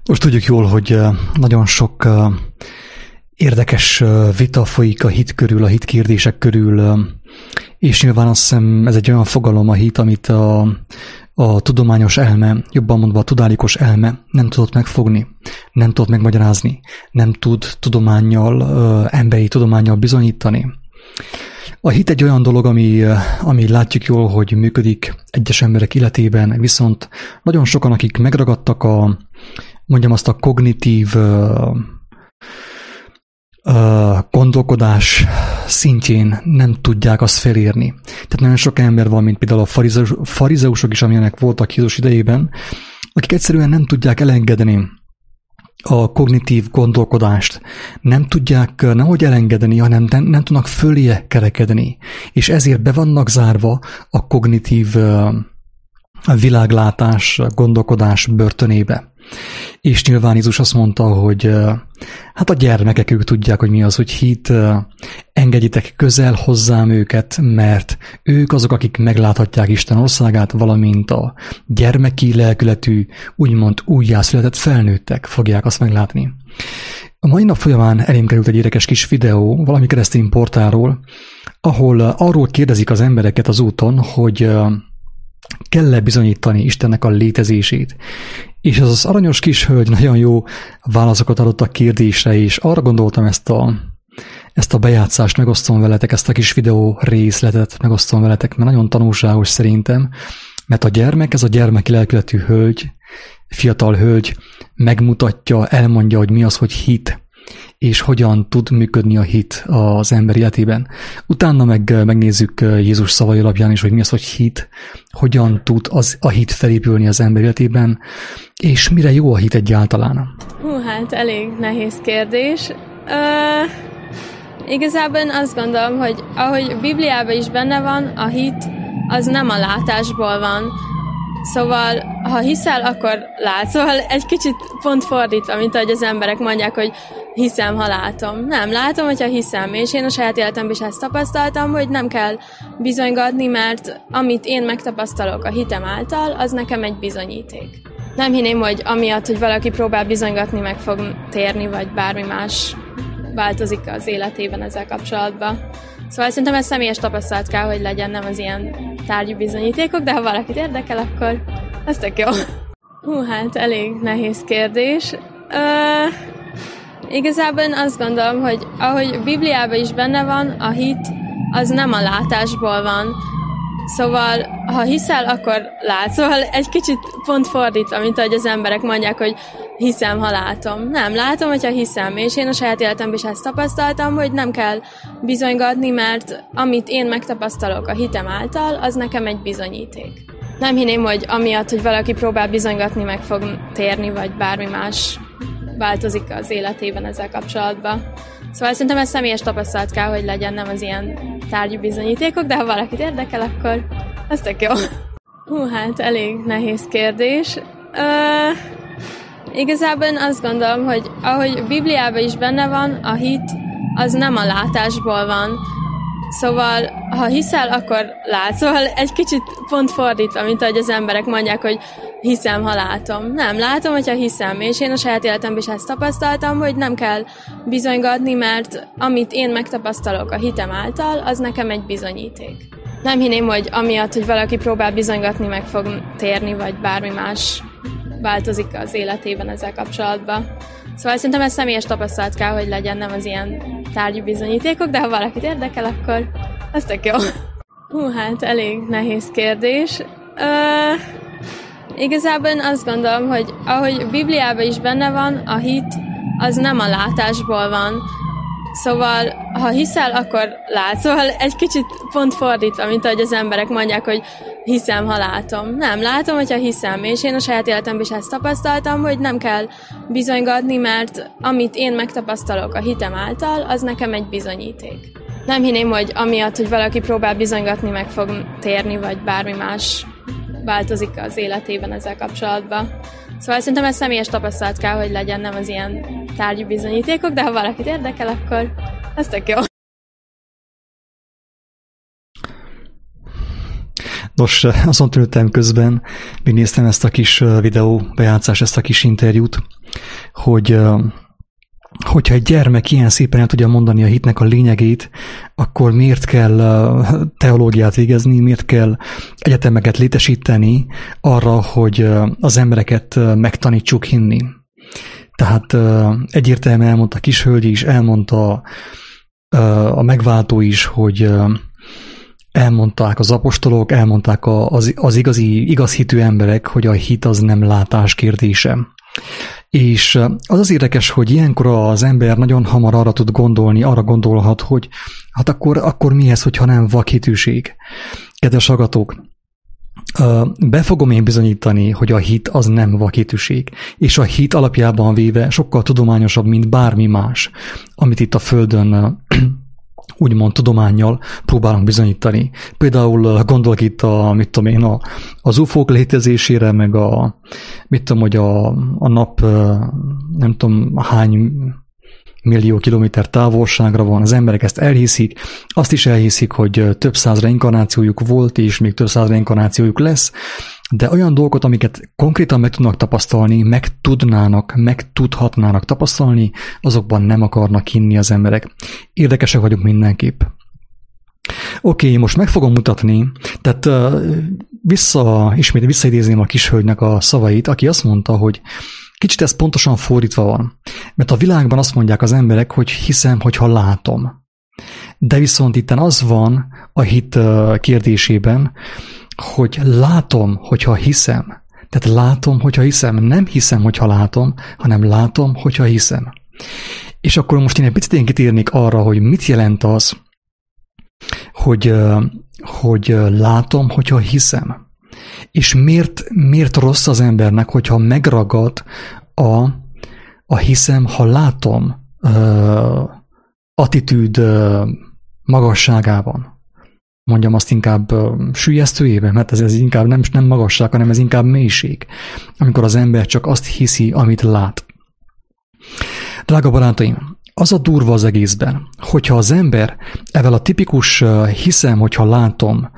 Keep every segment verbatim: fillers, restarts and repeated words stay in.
Most tudjuk jól, hogy nagyon sok érdekes vita folyik a hit körül, a hit kérdések körül, és nyilván azt hiszem ez egy olyan fogalom a hit, amit a, a tudományos elme, jobban mondva a tudálékos elme nem tudott megfogni, nem tudott megmagyarázni, nem tud tudománnyal, emberi tudománnyal bizonyítani. A hit egy olyan dolog, ami, ami látjuk jól, hogy működik egyes emberek életében, viszont nagyon sokan, akik megragadtak a, mondjam azt a kognitív uh, uh, gondolkodás szintjén nem tudják azt felérni. Tehát nagyon sok ember van, mint például a farizeus, farizeusok is, amilyenek voltak Jézus idejében, akik egyszerűen nem tudják elengedni a kognitív gondolkodást. Nem tudják nehogy elengedni, hanem nem, nem tudnak föléje kerekedni. És ezért be vannak zárva a kognitív uh, világlátás, gondolkodás börtönébe. És nyilván Jézus azt mondta, hogy uh, hát a gyermekek ők tudják, hogy mi az, hogy hit, uh, engedjitek közel hozzám őket, mert ők azok, akik megláthatják Isten országát, valamint a gyermeki lelkületű, úgymond újjászületett felnőttek fogják azt meglátni. A mai nap folyamán elém került egy érdekes kis videó valami keresztény portáról, ahol uh, arról kérdezik az embereket az úton, hogy uh, kell-e bizonyítani Istennek a létezését. És az az aranyos kis hölgy nagyon jó válaszokat adott a kérdésre, és arra gondoltam ezt a, ezt a bejátszást megosztom veletek, ezt a kis videó részletet megosztom veletek, mert nagyon tanulságos szerintem, mert a gyermek, ez a gyermeki lelkületű hölgy, fiatal hölgy megmutatja, elmondja, hogy mi az, hogy hit, és hogyan tud működni a hit az ember életében. Utána meg megnézzük Jézus szavai alapján is, hogy mi az, hogy hit, hogyan tud az, a hit felépülni az ember életében, és mire jó a hit egyáltalán. Hú, hát elég nehéz kérdés. Uh, igazából azt gondolom, hogy ahogy Bibliában is benne van, a hit az nem a látásból van. Szóval, ha hiszel, akkor látsz. Szóval egy kicsit pont fordítva, mint ahogy az emberek mondják, hogy hiszem, ha látom. Nem, látom, hogyha hiszem. És én a saját életemben is ezt tapasztaltam, hogy nem kell bizonygatni, mert amit én megtapasztalok a hitem által, az nekem egy bizonyíték. Nem hinném, hogy amiatt, hogy valaki próbál bizonygatni, meg fog térni, vagy bármi más változik az életében ezzel kapcsolatban. Szóval szerintem ez személyes tapasztalat kell, hogy legyen, nem az ilyen tárgyi bizonyítékok, de ha valakit érdekel, akkor ez tök jó. Hú, hát elég nehéz kérdés. Uh, igazából azt gondolom, hogy ahogy Bibliában is benne van, a hit az nem a látásból van. Szóval, ha hiszel, akkor látsz. Szóval egy kicsit pont fordítva, mint ahogy az emberek mondják, hogy hiszem, ha látom. Nem, látom, hogyha hiszem. És én a saját életemben is ezt tapasztaltam, hogy nem kell bizonygatni, mert amit én megtapasztalok a hitem által, az nekem egy bizonyíték. Nem hinném, hogy amiatt, hogy valaki próbál bizonygatni, meg fog térni, vagy bármi más változik az életében ezzel kapcsolatban. Szóval szerintem ez személyes tapasztalat kell, hogy legyen, nem az ilyen tárgyi bizonyítékok, de ha valakit érdekel, akkor ez tök jó. Hú, hát elég nehéz kérdés. Uh, igazából azt gondolom, hogy ahogy Bibliában is benne van, a hit az nem a látásból van. Szóval, ha hiszel, akkor látsz. Szóval egy kicsit pont fordítva, mint ahogy az emberek mondják, hogy hiszem, ha látom. Nem, látom, hogyha hiszem. És én a saját életemben is ezt tapasztaltam, hogy nem kell bizonygatni, mert amit én megtapasztalok a hitem által, az nekem egy bizonyíték. Nem hinném, hogy amiatt, hogy valaki próbál bizonygatni, meg fog térni, vagy bármi más változik az életében ezzel kapcsolatban. Szóval szerintem ez személyes tapasztalat kell, hogy legyen, nem az ilyen tárgyi bizonyítékok, de ha valakit érdekel, akkor ez tök jó. Hú, hát elég nehéz kérdés. Uh, igazából azt gondolom, hogy ahogy Bibliában is benne van, a hit az nem a látásból van. Szóval, ha hiszel, akkor látsz. Szóval egy kicsit pont fordítva, mint ahogy az emberek mondják, hogy hiszem, ha látom. Nem, látom, hogyha hiszem. És én a saját életemben is ezt tapasztaltam, hogy nem kell bizonygatni, mert amit én megtapasztalok a hitem által, az nekem egy bizonyíték. Nem hinném, hogy amiatt, hogy valaki próbál bizonygatni, meg fog térni, vagy bármi más változik az életében ezzel kapcsolatban. Szóval szerintem ez személyes tapasztalat kell, hogy legyen, nem az ilyen tárgyi bizonyítékok, de ha valakit érdekel, akkor ez tök jó. Nos, azon töltem közben, még néztem ezt a kis videó bejátszást, ezt a kis interjút, hogy hogyha egy gyermek ilyen szépen el tudja mondani a hitnek a lényegét, akkor miért kell teológiát végezni, miért kell egyetemeket létesíteni arra, hogy az embereket megtanítsuk hinni. Tehát egyértelműen elmondta a kishölgy is, elmondta a megváltó is, hogy elmondták az apostolok, elmondták az, az igazi, igazhitű emberek, hogy a hit az nem látás kérdése. És az az érdekes, hogy ilyenkor az ember nagyon hamar arra tud gondolni, arra gondolhat, hogy hát akkor, akkor mi ez, hogyha nem vakhitűség. Kedves hallgatók, be fogom én bizonyítani, hogy a hit az nem vakhitűség, és a hit alapjában véve sokkal tudományosabb, mint bármi más, amit itt a Földön úgymond tudománnyal próbálunk bizonyítani. Például gondolok itt a, mit tudom én, a, az ufók létezésére, meg a, mit tudom, hogy a, a nap nem tudom hány millió kilométer távolságra van, az emberek ezt elhiszik, azt is elhiszik, hogy több száz reinkarnációjuk volt, és még több száz reinkarnációjuk lesz, de olyan dolgokat, amiket konkrétan meg tudnak tapasztalni, meg tudnának, meg tudhatnának tapasztalni, azokban nem akarnak hinni az emberek. Érdekesek vagyunk mindenképp. Oké, okay, most meg fogom mutatni, tehát uh, vissza, ismét visszaidézném a kishölgynek a szavait, aki azt mondta, hogy kicsit ez pontosan fordítva van, mert a világban azt mondják az emberek, hogy hiszem, hogyha látom. De viszont itten az van a hit uh, kérdésében, hogy látom, hogyha hiszem. Tehát látom, hogyha hiszem. Nem hiszem, hogyha látom, hanem látom, hogyha hiszem. És akkor most én egy picit én kitérnék arra, hogy mit jelent az, hogy, hogy látom, hogyha hiszem. És miért, miért rossz az embernek, hogyha megragad a, a hiszem, ha látom uh, attitűd uh, magasságában. Mondjam azt inkább uh, süllyesztőjében, mert ez, ez inkább nem, nem magasság, hanem ez inkább mélység, amikor az ember csak azt hiszi, amit lát. Drága barátaim, az a durva az egészben, hogyha az ember ezzel a tipikus uh, hiszem, hogyha látom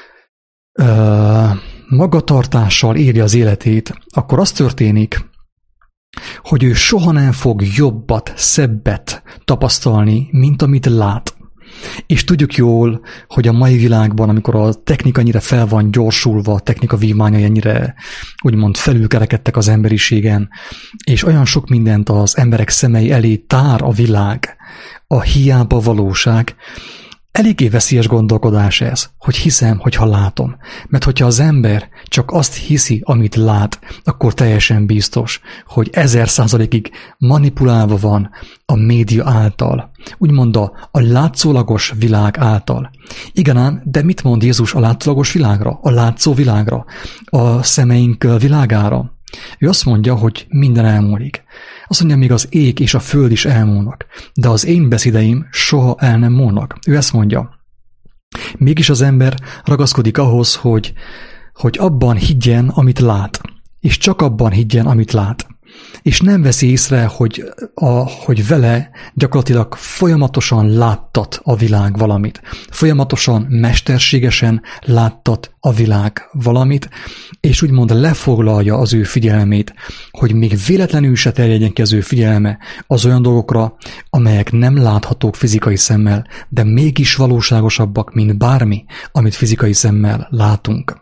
uh, magatartással éli az életét, akkor az történik, hogy ő soha nem fog jobbat, szebbet tapasztalni, mint amit lát. És tudjuk jól, hogy a mai világban, amikor a technika ennyire fel van gyorsulva, a technika vívmányai ennyire úgymond felülkerekedtek az emberiségen, és olyan sok mindent az emberek szemei elé tár a világ, a hiába valóság, eléggé veszélyes gondolkodás ez, hogy hiszem, hogyha látom. Mert hogyha az ember csak azt hiszi, amit lát, akkor teljesen biztos, hogy ezer százalékig manipulálva van a média által. Úgymond a, a látszólagos világ által. Igen, de mit mond Jézus a látszólagos világra? A látszó világra? A szemeink világára? Ő azt mondja, hogy minden elmúlik. Azt mondja, még az ég és a föld is elmúlnak, de az én beszédeim soha el nem múlnak. Ő ezt mondja. Mégis az ember ragaszkodik ahhoz, hogy, hogy abban higgyen, amit lát, és csak abban higgyen, amit lát. És nem veszi észre, hogy, a, hogy vele gyakorlatilag folyamatosan láttat a világ valamit. Folyamatosan, mesterségesen láttat a világ valamit, és úgymond lefoglalja az ő figyelmét, hogy még véletlenül se terjedjen ki az ő figyelme az olyan dolgokra, amelyek nem láthatók fizikai szemmel, de mégis valóságosabbak, mint bármi, amit fizikai szemmel látunk.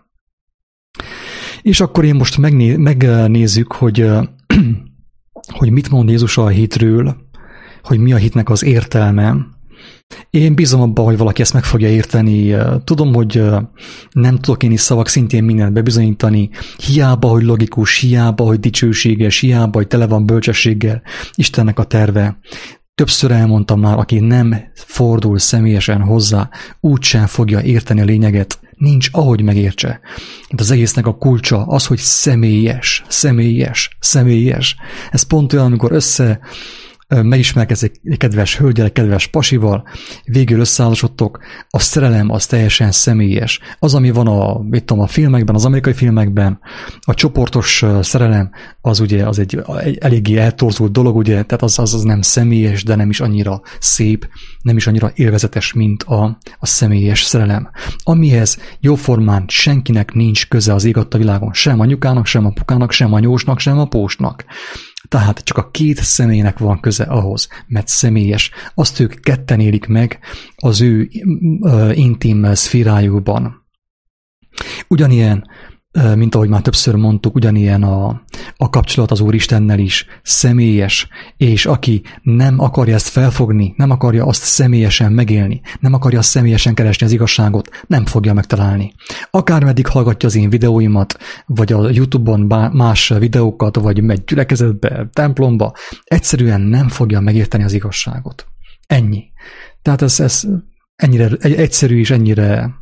És akkor én most megné- megnézzük, hogy hogy mit mond Jézus a hitről, hogy mi a hitnek az értelme. Én bízom abban, hogy valaki ezt meg fogja érteni. Tudom, hogy nem tudok én is szavak szintén mindent bebizonyítani. Hiába, hogy logikus, hiába, hogy dicsőséges, hiába, hogy tele van bölcsességgel Istennek a terve. Többször elmondtam már, aki nem fordul személyesen hozzá, úgysem fogja érteni a lényeget. Nincs, ahogy megértse. De az egésznek a kulcsa az, hogy személyes, személyes, személyes. Ez pont olyan, amikor össze megismerkedsz egy kedves hölgyel, egy kedves pasival, végül összeházasodtok, a szerelem az teljesen személyes. Az, ami van a, mit tudom, a filmekben, az amerikai filmekben, a csoportos szerelem, az ugye az egy, egy eléggé eltorzult dolog, ugye, tehát az, az, az nem személyes, de nem is annyira szép, nem is annyira élvezetes, mint a, a személyes szerelem. Amihez jóformán senkinek nincs köze az ég adta világon, sem anyukának, sem apukának, sem anyósnak, sem apósnak. Tehát csak a két személynek van köze ahhoz, mert személyes. Azt ők ketten élik meg az ő intim szférájukban. Ugyanilyen, mint ahogy már többször mondtuk, ugyanilyen a, a kapcsolat az Úristennel is személyes, és aki nem akarja ezt felfogni, nem akarja azt személyesen megélni, nem akarja személyesen keresni az igazságot, nem fogja megtalálni. Akármeddig hallgatja az én videóimat, vagy a YouTube-on más videókat, vagy megy gyülekezetbe, templomba, egyszerűen nem fogja megérteni az igazságot. Ennyi. Tehát ez, ez ennyire egyszerű és ennyire...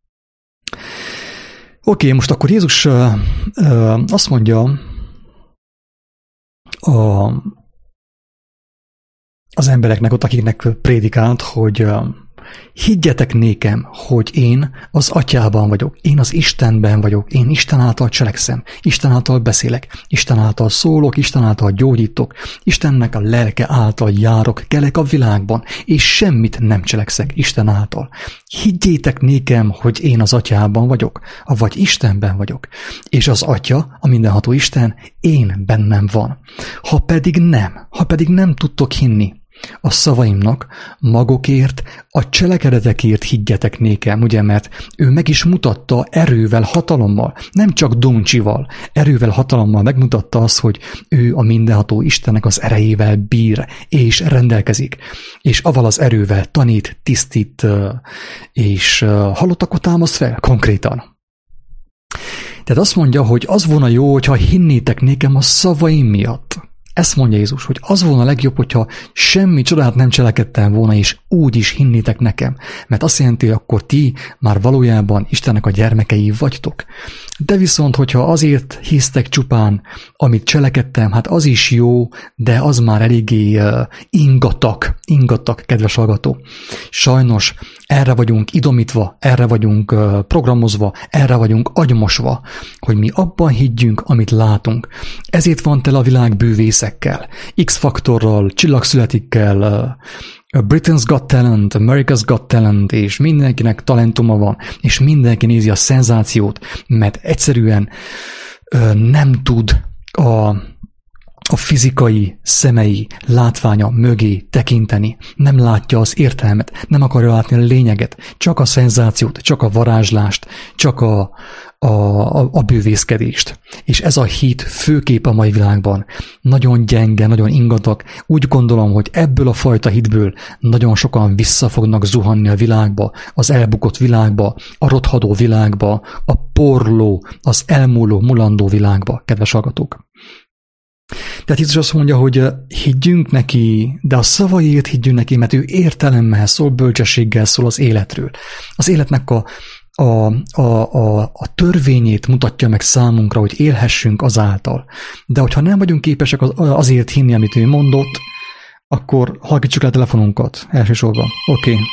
Oké, okay, most akkor Jézus uh, uh, azt mondja a, az embereknek ott, akiknek prédikált, hogy uh, higgyetek nékem, hogy én az Atyában vagyok, én az Istenben vagyok, én Isten által cselekszem, Isten által beszélek, Isten által szólok, Isten által gyógyítok, Istennek a lelke által járok, kelek a világban, és semmit nem cselekszek Isten által. Higgyétek nékem, hogy én az Atyában vagyok, vagy Istenben vagyok, és az Atya, a mindenható Isten, én bennem van. Ha pedig nem, ha pedig nem tudtok hinni a szavaimnak, magokért, a cselekedetekért higgyetek nékem, ugye, mert ő meg is mutatta erővel, hatalommal, nem csak domcsival, erővel, hatalommal megmutatta azt, hogy ő a mindenható Istennek az erejével bír, és rendelkezik, és avval az erővel tanít, tisztít, és halottakot támaszt fel, konkrétan. Tehát azt mondja, hogy az volna jó, hogyha hinnétek nékem a szavaim miatt. Ezt mondja Jézus, hogy az volna a legjobb, hogyha semmi csodát nem cselekedtem volna, és úgy is hinnétek nekem. Mert azt jelenti, hogy akkor ti már valójában Istennek a gyermekei vagytok. De viszont, hogyha azért hisztek csupán, amit cselekedtem, hát az is jó, de az már eléggé uh, ingatak, ingatak, kedves hallgató. Sajnos erre vagyunk idomítva, erre vagyunk uh, programozva, erre vagyunk agymosva, hogy mi abban higgyünk, amit látunk. Ezért van tele a világ bűvészekkel, X-faktorral, csillagszületikkel, uh, Britain's Got Talent, America's Got Talent, és mindenkinek talentuma van, és mindenki nézi a szenzációt, mert egyszerűen uh, nem tud a a fizikai szemei látványa mögé tekinteni, nem látja az értelmet, nem akarja látni a lényeget, csak a szenzációt, csak a varázslást, csak a, a, a, a bővészkedést. És ez a hit főkép a mai világban nagyon gyenge, nagyon ingatag. Úgy gondolom, hogy ebből a fajta hitből nagyon sokan vissza fognak zuhanni a világba, az elbukott világba, a rothadó világba, a porló, az elmúló, mulandó világba, kedves hallgatók. Tehát Jézus azt mondja, hogy higgyünk neki, de a szavaiért higgyünk neki, mert ő értelemmel szól, bölcsességgel szól az életről. Az életnek a, a, a, a, a törvényét mutatja meg számunkra, hogy élhessünk azáltal. De hogyha nem vagyunk képesek azért hinni, amit ő mondott, akkor hallgassuk el a telefonunkat elsősorban. Oké. Okay.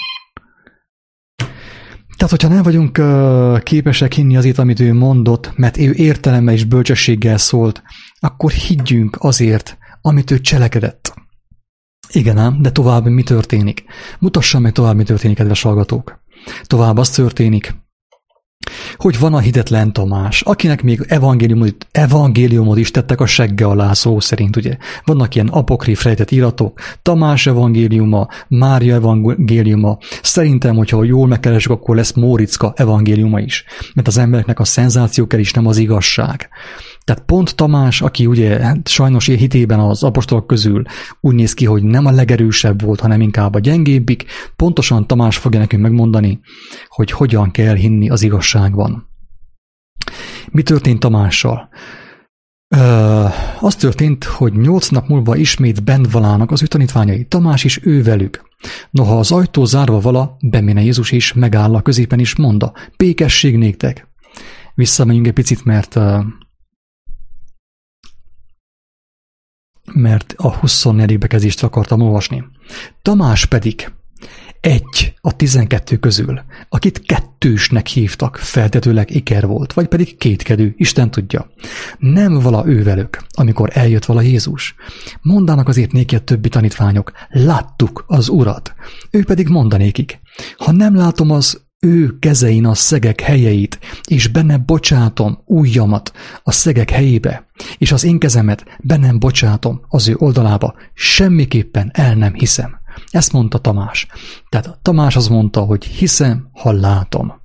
Tehát, hogyha nem vagyunk uh, képesek hinni azért, amit ő mondott, mert ő értelemmel és bölcsességgel szólt, akkor higgyünk azért, amit ő cselekedett. Igen ám, de tovább mi történik? Mutassam meg tovább, mi történik, kedves hallgatók. Tovább az történik, hogy van a hitetlen Tamás, akinek még evangéliumot, evangéliumot is tettek a segge alá, szó szerint, ugye. Vannak ilyen apokrif rejtett iratok, Tamás evangéliuma, Mária evangéliuma. Szerintem, hogyha jól megkeresek, akkor lesz Móriczka evangéliuma is. Mert az embereknek a szenzáció kell is, nem az igazság. Tehát pont Tamás, aki ugye hát sajnos hitében az apostolok közül úgy néz ki, hogy nem a legerősebb volt, hanem inkább a gyengébbik, pontosan Tamás fogja nekünk megmondani, hogy hogyan kell hinni az igazságban. Mi történt Tamással? Ö, az történt, hogy nyolc nap múlva ismét bent valának az ő tanítványai, Tamás is ő velük. Noha az ajtó zárva vala, beméne Jézus is, megáll a középen is, mondta, békesség néktek. Visszamegyünk egy picit, mert... mert a huszonnegyedik bekezdést akartam olvasni. Tamás pedig egy a tizenkettő közül, akit kettősnek hívtak, feltetőleg iker volt, vagy pedig kétkedő, Isten tudja. Nem vala ővelük, amikor eljött vala Jézus. Mondának azért néki a többi tanítványok, láttuk az Urat. Ő pedig mondanékik, ha nem látom az ő kezein a szegek helyeit, és benne bocsátom ujjamat a szegek helyébe, és az én kezemet bennem bocsátom az ő oldalába, semmiképpen el nem hiszem. Ezt mondta Tamás. Tehát Tamás az mondta, hogy hiszem, ha látom.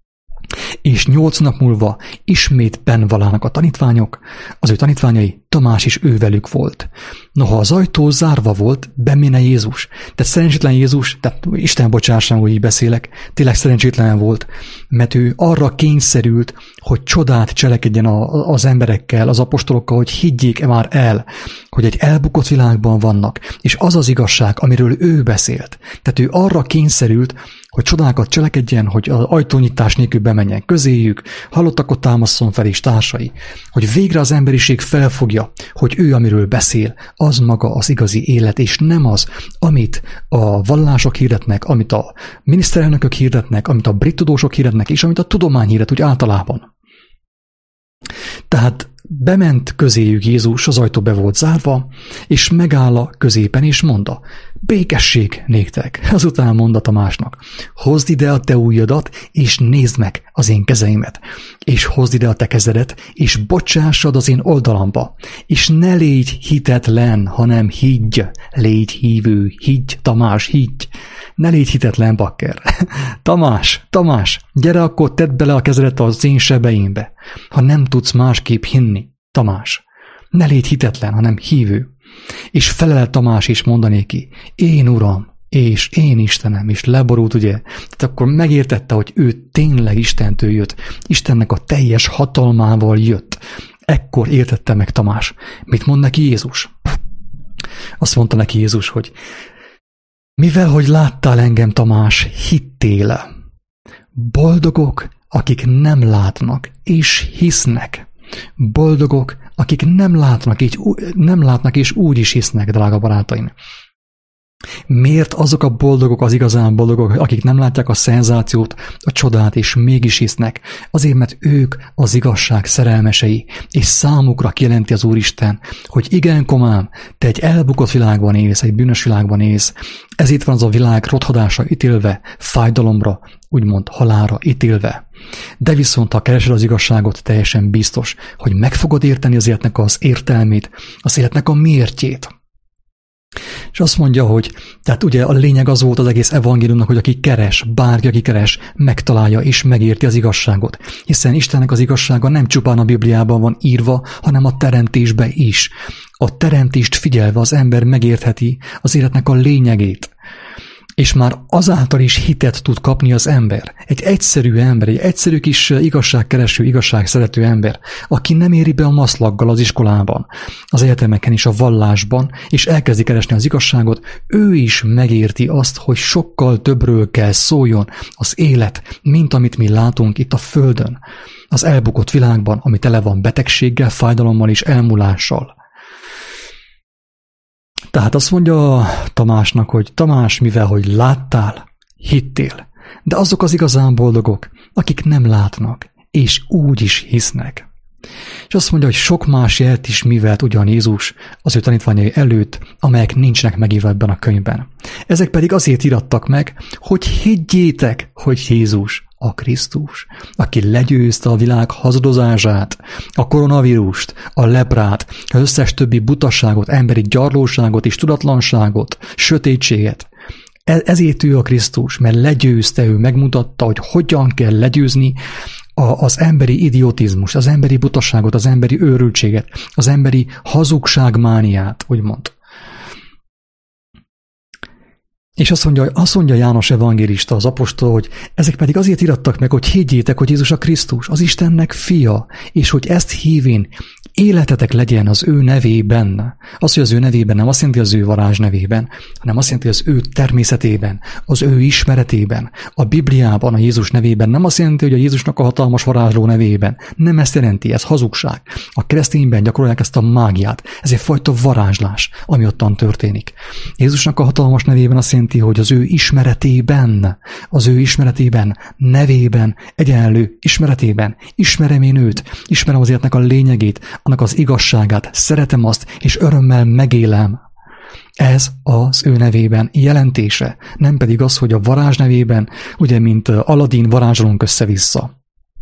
És nyolc nap múlva ismét benvalának a tanítványok, az ő tanítványai, Tamás is ővelük volt. Noha az ajtó zárva volt, beméne Jézus. Tehát szerencsétlen Jézus, tehát Isten bocsásson, hogy így beszélek, tényleg szerencsétlen volt, mert ő arra kényszerült, hogy csodát cselekedjen az emberekkel, az apostolokkal, hogy higgyék már el, hogy egy elbukott világban vannak, és az az igazság, amiről ő beszélt. Tehát ő arra kényszerült, hogy csodákat cselekedjen, hogy az ajtónyitás nélkül bemenjen közéjük, halottakot támaszson fel és társai, hogy végre az emberiség felfogja, hogy ő, amiről beszél, az maga az igazi élet, és nem az, amit a vallások hirdetnek, amit a miniszterelnökök hirdetnek, amit a brit tudósok hirdetnek, és amit a tudomány hirdet úgy általában. Tehát bement közéjük Jézus, az ajtó be volt zárva, és megáll a középen, és mondta, békesség néktek. Azután mondta Tamásnak, hozd ide a te ujjadat, és nézd meg az én kezeimet, és hozd ide a te kezedet, és bocsássad az én oldalamba, és ne légy hitetlen, hanem higgy, légy hívő, higgy, Tamás, higgy. Ne légy hitetlen, bakker. Tamás, Tamás, gyere akkor, tedd bele a kezedet az én sebeimbe, ha nem tudsz másképp hinni. Tamás, ne légy hitetlen, hanem hívő. És felel Tamás is mondanéki, én Uram, és én Istenem, és leborult, ugye? Tehát akkor megértette, hogy ő tényleg Istentől jött, Istennek a teljes hatalmával jött. Ekkor értette meg Tamás. Mit mond neki Jézus? Azt mondta neki Jézus, hogy mivel, hogy láttál engem, Tamás, hittél. Boldogok, akik nem látnak, és hisznek. Boldogok, akik nem látnak, így, nem látnak és úgy is hisznek, drága barátaim. Miért azok a boldogok, az igazán boldogok, akik nem látják a szenzációt, a csodát, és mégis hisznek? Azért, mert ők az igazság szerelmesei, és számukra kijelenti az Úristen, hogy igen, komám, te egy elbukott világban élsz, egy bűnös világban élsz, ez itt van az a világ rothadása ítélve, fájdalomra, úgymond halálra ítélve. De viszont, ha keresed az igazságot, teljesen biztos, hogy meg fogod érteni az életnek az értelmét, az életnek a miértjét. És azt mondja, hogy tehát ugye a lényeg az volt az egész evangéliumnak, hogy aki keres, bárki, aki keres, megtalálja és megérti az igazságot. Hiszen Istennek az igazsága nem csupán a Bibliában van írva, hanem a teremtésben is. A teremtést figyelve az ember megértheti az életnek a lényegét. És már azáltal is hitet tud kapni az ember. Egy egyszerű ember, egy egyszerű kis igazságkereső, igazságszerető ember, aki nem éri be a maszlaggal az iskolában, az egyetemeken és a vallásban, és elkezdi keresni az igazságot, ő is megérti azt, hogy sokkal többről kell szóljon az élet, mint amit mi látunk itt a Földön, az elbukott világban, ami tele van betegséggel, fájdalommal és elmúlással. Tehát azt mondja Tamásnak, hogy Tamás, mivel hogy láttál, hittél. De azok az igazán boldogok, akik nem látnak, és úgy is hisznek. És azt mondja, hogy sok más jelt is mivelt ugyan Jézus az ő tanítványai előtt, amelyek nincsenek megírva ebben a könyvben. Ezek pedig azért irattak meg, hogy higgyétek, hogy Jézus a Krisztus, aki legyőzte a világ hazudozását, a koronavírust, a leprát, az összes többi butaságot, emberi gyarlóságot és tudatlanságot, sötétséget. Ezért ő a Krisztus, mert legyőzte, ő megmutatta, hogy hogyan kell legyőzni az emberi idiotizmust, az emberi butaságot, az emberi őrültséget, az emberi hazugságmániát, úgymond. És azt mondja, azt mondja János evangélista, az apostol, hogy ezek pedig azért irattak meg, hogy higgyétek, hogy Jézus a Krisztus, az Istennek fia, és hogy ezt hívén életetek legyen az ő nevében. Az, hogy az ő nevében nem azt jelenti az ő varázs nevében, hanem azt jelenti az ő természetében, az ő ismeretében. A Bibliában, a Jézus nevében nem azt jelenti, hogy a Jézusnak a hatalmas varázsló nevében. Nem ezt jelenti, ez hazugság. A keresztényben gyakorolják ezt a mágiát. Ez egy fajta varázslás, ami ottan történik. Jézusnak a hatalmas nevében azt jelenti, hogy az ő ismeretében, az ő ismeretében, nevében, egyenlő ismeretében, ismerem én őt, ismerem az életnek a lényegét, annak az igazságát, szeretem azt, és örömmel megélem. Ez az ő nevében jelentése, nem pedig az, hogy a varázs nevében, ugye, mint Aladin varázsolunk össze-vissza.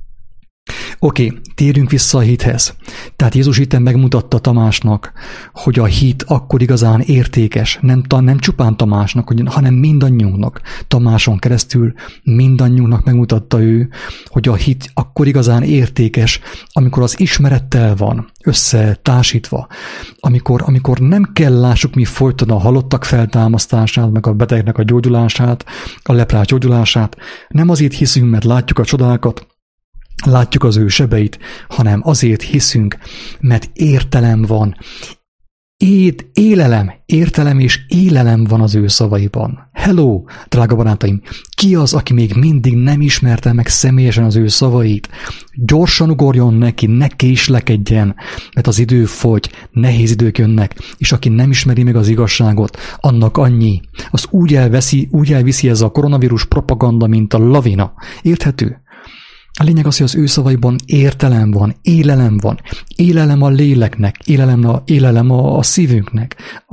Oké, okay, térjünk vissza a hithez. Tehát Jézus itten megmutatta Tamásnak, hogy a hit akkor igazán értékes, nem, nem csupán Tamásnak, hanem mindannyiunknak. Tamáson keresztül mindannyiunknak megmutatta ő, hogy a hit akkor igazán értékes, amikor az ismerettel van összetársítva, amikor, amikor nem kell lássuk mi folyton a halottak feltámasztását, meg a betegnek a gyógyulását, a leprás gyógyulását. Nem azért hiszünk, mert látjuk a csodákat, látjuk az ő sebeit, hanem azért hiszünk, mert értelem van. Éd, élelem, értelem és élelem van az ő szavaiban. Hello, drága barátaim! Ki az, aki még mindig nem ismerte meg személyesen az ő szavait? Gyorsan ugorjon neki, ne késlekedjen, mert az idő fogy, nehéz idők jönnek, és aki nem ismeri meg az igazságot, annak annyi. Az úgy elveszi, úgy elviszi ez a koronavírus propaganda, mint a lavina. Érthető? A lényeg az, hogy az ő szavaiban értelem van, élelem van, élelem a léleknek, élelem a, élelem a, a szívünknek, a,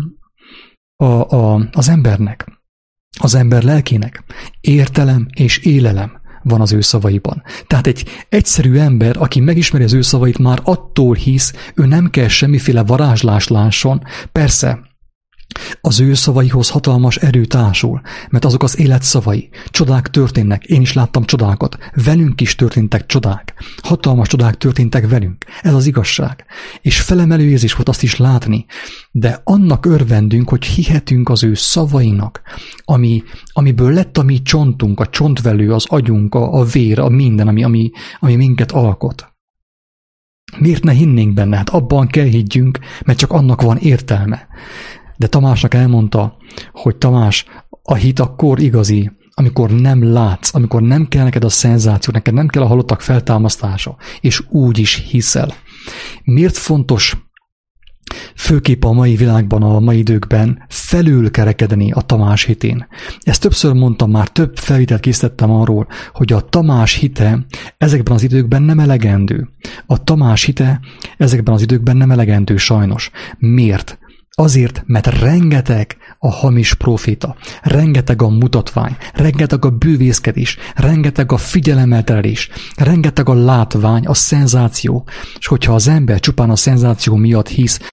a, a, az embernek, az ember lelkének. Értelem és élelem van az ő szavaiban. Tehát egy egyszerű ember, aki megismeri az ő szavait, már attól hisz, ő nem kell semmiféle varázslást lásson. Persze, az ő szavaihoz hatalmas erő társul, mert azok az élet szavai. Csodák történnek, én is láttam csodákat. Velünk is történtek csodák. Hatalmas csodák történtek velünk. Ez az igazság. És felemelő érzés volt azt is látni. De annak örvendünk, hogy hihetünk az ő szavainak, ami, amiből lett a mi csontunk, a csontvelő, az agyunk, a, a vér, a minden, ami, ami, ami minket alkot. Miért ne hinnénk benne? Hát abban kell higgyünk, mert csak annak van értelme. De Tamásnak elmondta, hogy Tamás, a hit akkor igazi, amikor nem látsz, amikor nem kell neked a szenzáció, neked nem kell a halottak feltámasztása, és úgy is hiszel. Miért fontos főképp a mai világban, a mai időkben felülkerekedni a Tamás hitén? Ezt többször mondtam már, több felvételt készítettem arról, hogy a Tamás hite ezekben az időkben nem elegendő. A Tamás hite ezekben az időkben nem elegendő sajnos. Miért? Azért, mert rengeteg a hamis proféta, rengeteg a mutatvány, rengeteg a bűvészkedés, rengeteg a figyelemelterelés, rengeteg a látvány, a szenzáció, és hogyha az ember csupán a szenzáció miatt hisz,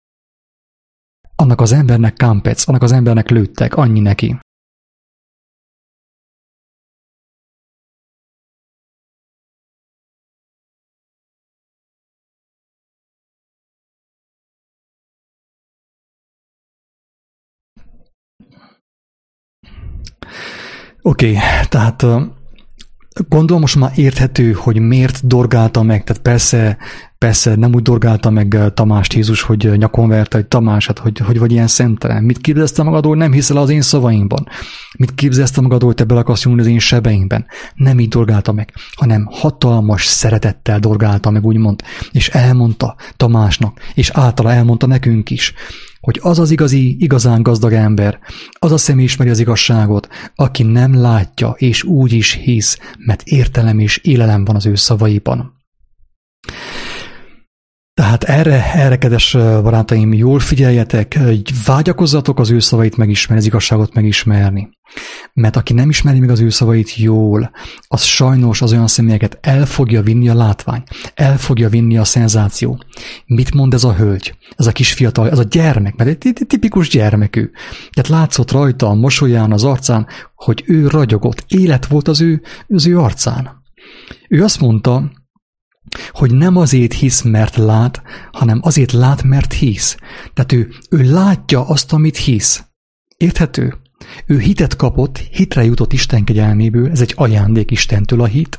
annak az embernek kámpec, annak az embernek lőttek, annyi neki. Oké, okay, tehát gondolom most már érthető, hogy miért dorgálta meg, tehát persze, persze nem úgy dorgálta meg Tamást Jézus, hogy nyakon verte, hogy Tamás, hát hogy, hogy vagy ilyen szemtelen. Mit képzelsz magadról, nem hiszel az én szavaimban? Mit képzelsz magadról, hogy te bele akarsz nyúlni az én sebeimben? Nem így dorgálta meg, hanem hatalmas szeretettel dorgálta meg, úgymond, és elmondta Tamásnak, és általa elmondta nekünk is, hogy az az igazi, igazán gazdag ember, az a személy ismeri az igazságot, aki nem látja, és úgy is hisz, mert értelem és élelem van az ő szavaiban. Tehát erre, erre, kedves barátaim, jól figyeljetek, vágyakozzatok az ő szavait megismerni, az igazságot megismerni. Mert aki nem ismeri meg az ő szavait jól, az sajnos az olyan személyeket el fogja vinni a látvány, el fogja vinni a szenzáció. Mit mond ez a hölgy? Ez a kis fiatal, ez a gyermek, mert egy tipikus gyermek ő. Tehát látszott rajta a mosolyán, az arcán, hogy ő ragyogott, élet volt az ő, az ő arcán. Ő azt mondta, hogy nem azért hisz, mert lát, hanem azért lát, mert hisz. Tehát ő, ő látja azt, amit hisz. Érthető? Ő hitet kapott, hitre jutott Isten kegyelméből, ez egy ajándék Istentől a hit,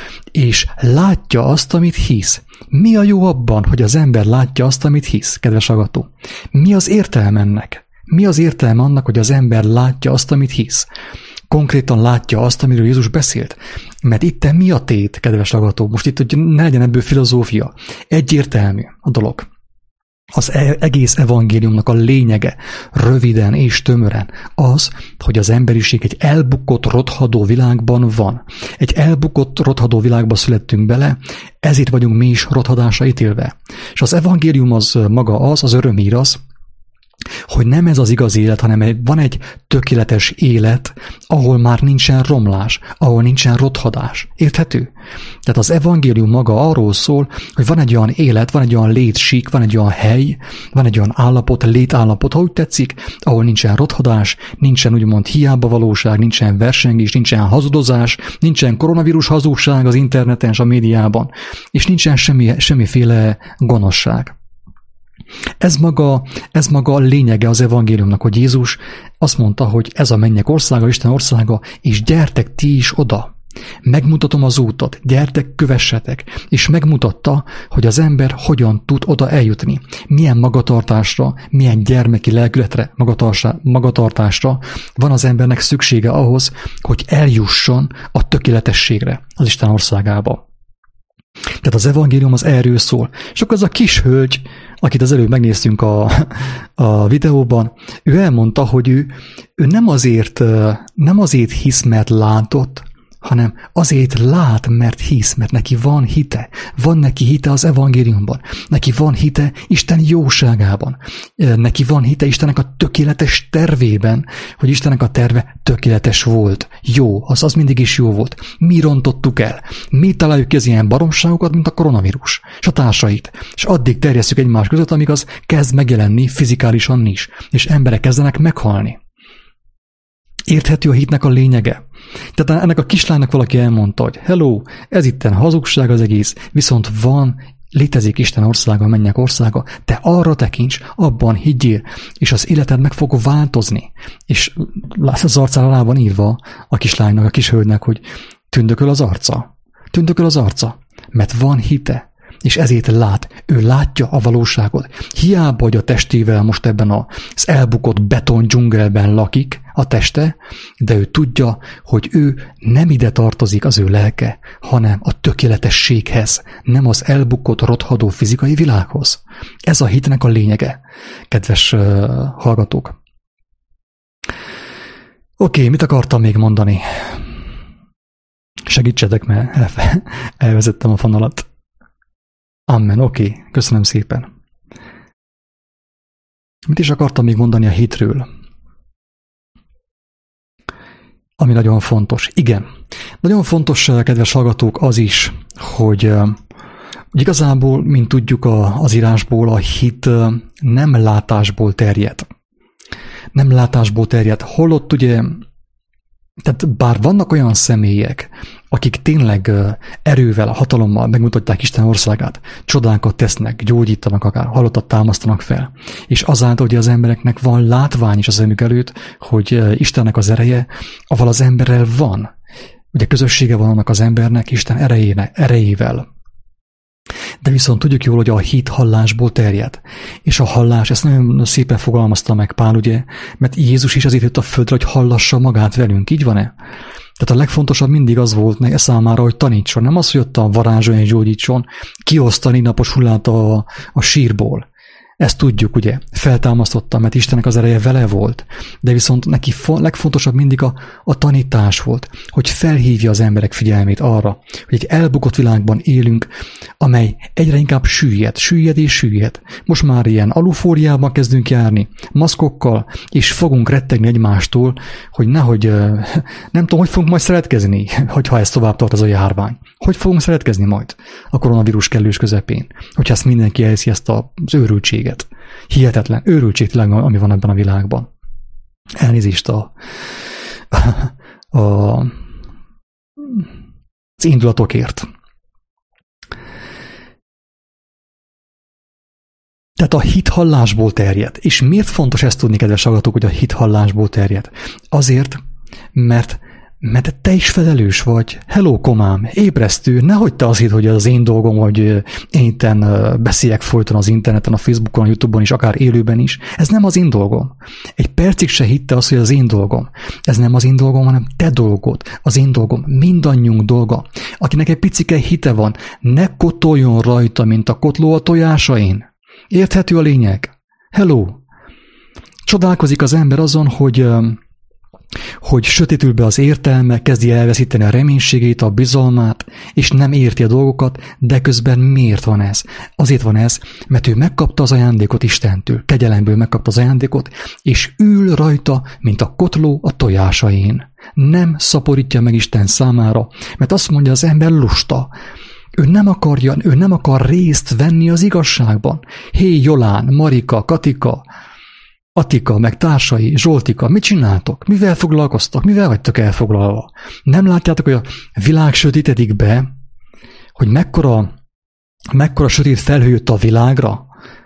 és látja azt, amit hisz. Mi a jó abban, hogy az ember látja azt, amit hisz, kedves hallgató? Mi az értelme ennek? Mi az értelme annak, hogy az ember látja azt, amit hisz? Konkrétan látja azt, amiről Jézus beszélt. Mert itt mi a tét, kedves hallgató? Most itt, hogy ne legyen ebből filozófia. Egyértelmű a dolog. Az egész evangéliumnak a lényege, röviden és tömören, az, hogy az emberiség egy elbukott, rothadó világban van. Egy elbukott, rothadó világba születtünk bele, ezért vagyunk mi is rothadásra ítélve. És az evangélium az maga az, az örömhír az, hogy nem ez az igazi élet, hanem van egy tökéletes élet, ahol már nincsen romlás, ahol nincsen rothadás. Érthető? Tehát az evangélium maga arról szól, hogy van egy olyan élet, van egy olyan létsík, van egy olyan hely, van egy olyan állapot, létállapot, ha úgy tetszik, ahol nincsen rothadás, nincsen úgymond hiába valóság, nincsen versengés, nincsen hazudozás, nincsen koronavírus hazugság az interneten és a médiában, és nincsen semmi, semmiféle gonoszság. Ez maga, ez maga a lényege az evangéliumnak, hogy Jézus azt mondta, hogy ez a mennyek országa, Isten országa, és gyertek ti is oda. Megmutatom az útot, gyertek, kövessetek, és megmutatta, hogy az ember hogyan tud oda eljutni. Milyen magatartásra, milyen gyermeki lelkületre, magatartásra van az embernek szüksége ahhoz, hogy eljusson a tökéletességre, az Isten országába. Tehát az evangélium az erről szól. És akkor az a kis hölgy, akit az előbb megnéztünk a, a videóban, ő elmondta, hogy ő, ő nem, azért, nem azért hisz, mert látott, hanem azért lát, mert hisz, mert neki van hite. Van neki hite az evangéliumban. Neki van hite Isten jóságában. Neki van hite Istennek a tökéletes tervében, hogy Istennek a terve tökéletes volt. Jó, az az mindig is jó volt. Mi rontottuk el? Mi találjuk ki az ilyen baromságokat, mint a koronavírus, és a társait. És addig terjesszük egymás között, amíg az kezd megjelenni fizikálisan is, és emberek kezdenek meghalni. Érthető a hitnek a lényege? Tehát ennek a kislánynak valaki elmondta, hogy hello, ez itten hazugság az egész, viszont van, létezik Isten országa, a mennyek országa, te arra tekints, abban higgyél, és az életed meg fog változni. És az arcára rá van írva a kislánynak, a kis hölgynek, hogy tündököl az arca. Tündököl az arca, mert van hite. És ezért lát, ő látja a valóságot. Hiába, hogy a testével most ebben az elbukott beton dzsungelben lakik a teste, de ő tudja, hogy ő nem ide tartozik az ő lelke, hanem a tökéletességhez, nem az elbukott, rothadó fizikai világhoz. Ez a hitnek a lényege, kedves uh, hallgatók. Oké, okay, mit akartam még mondani? Segítsetek, mert elve, elvezettem a fonalat. Amen, oké, okay. Köszönöm szépen. Mit is akartam még mondani a hitről? Ami nagyon fontos. Igen, nagyon fontos, kedves hallgatók, az is, hogy, hogy igazából, mint tudjuk az írásból, a hit nem látásból terjed. Nem látásból terjed. Holott ugye, tehát bár vannak olyan személyek, akik tényleg erővel, hatalommal megmutatják Isten országát, csodákat tesznek, gyógyítanak akár, halottat támasztanak fel, és azáltal, hogy az embereknek van látvány is a szemük előtt, hogy Istennek az ereje, avval az emberrel van. Ugye közössége van annak az embernek Isten erejének, erejével. De viszont tudjuk jól, hogy a hit hallásból terjed. És a hallás, ezt nagyon szépen fogalmazta meg Pál, ugye, mert Jézus is azért jött a földre, hogy hallassa magát velünk, így van-e? Tehát a legfontosabb mindig az volt számára, hogy tanítson. Nem az, hogy ott a varázsoljon és gyógyítson, kiosztani napos hullát a, a sírból. Ezt tudjuk, ugye, feltámasztotta, mert Istennek az ereje vele volt, de viszont neki fo- legfontosabb mindig a, a tanítás volt, hogy felhívja az emberek figyelmét arra, hogy egy elbukott világban élünk, amely egyre inkább süllyed, süllyed és süllyed. Most már ilyen alufóliában kezdünk járni, maszkokkal, és fogunk rettegni egymástól, hogy nehogy, nem tudom, hogy fogunk majd szeretkezni, hogyha ez tovább tart ez a járvány. Hogy fogunk szeretkezni majd a koronavírus kellős közepén, hogyha ezt mindenki elhiszi, ezt az őrültséget. Hihetetlen, őrültség tényleg, ami van ebben a világban. Elnézést a, a, a, az indulatokért. Tehát a hit hallásból terjed. És miért fontos ezt tudni, kedves hallgatók, hogy a hit hallásból terjed? Azért, mert Mert te is felelős vagy. Hello, komám, ébresztő, nehogy te azt hidd, hogy az én dolgom, hogy én itten beszéljek folyton az interneten, a Facebookon, a YouTube-on is, akár élőben is. Ez nem az én dolgom. Egy percig se hitte azt, hogy az én dolgom. Ez nem az én dolgom, hanem te dolgod. Az én dolgom, mindannyiunk dolga. Akinek egy picike hite van, ne kotoljon rajta, mint a kotló a tojásain. Érthető a lényeg? Hello. Csodálkozik az ember azon, hogy... hogy sötétül be az értelme, kezdi elveszíteni a reménységét, a bizalmát, és nem érti a dolgokat, de közben miért van ez? Azért van ez, mert ő megkapta az ajándékot Istentől, kegyelemből megkapta az ajándékot, és ül rajta, mint a kotló a tojásain. Nem szaporítja meg Isten számára, mert azt mondja, az ember lusta. Ő nem akarja, ő nem akar részt venni az igazságban. Hé, Jolán, Marika, Katika, Atika, meg társai, Zsoltika, mit csináltok? Mivel foglalkoztok? Mivel vagytok elfoglalva? Nem látjátok, hogy a világ sötétedik be, hogy mekkora, mekkora sötét felhő jött a világra?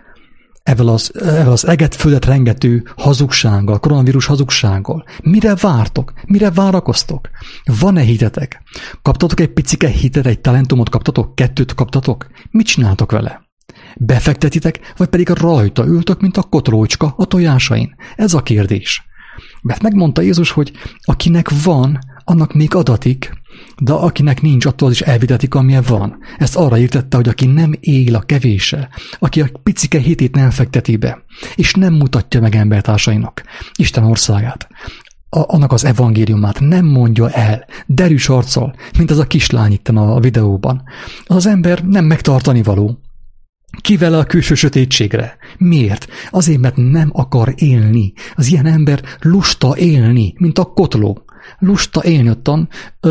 Ezzel az, ezzel az eget földet rengető hazugsággal, koronavírus hazugsággal. Mire vártok? Mire várakoztok? Van-e hitetek? Kaptatok egy picike hitet, egy talentumot kaptatok? Kettőt kaptatok? Mit csináltok vele? Befektetitek, vagy pedig rajta ültök, mint a kotlócska a tojásain? Ez a kérdés. Mert megmondta Jézus, hogy akinek van, annak még adatik, de akinek nincs, attól is elvitetik, amilyen van. Ezt arra írtette, hogy aki nem él a kevéssel, aki a picike hitét nem fekteti be, és nem mutatja meg embertársainak Isten országát, a, annak az evangéliumát nem mondja el, derűs arccal, mint az a kislány itten a videóban. Az az ember nem megtartani való. Kivele a külső sötétségre. Miért? Azért, mert nem akar élni. Az ilyen ember lusta élni, mint a kotló. Lusta élni ottan,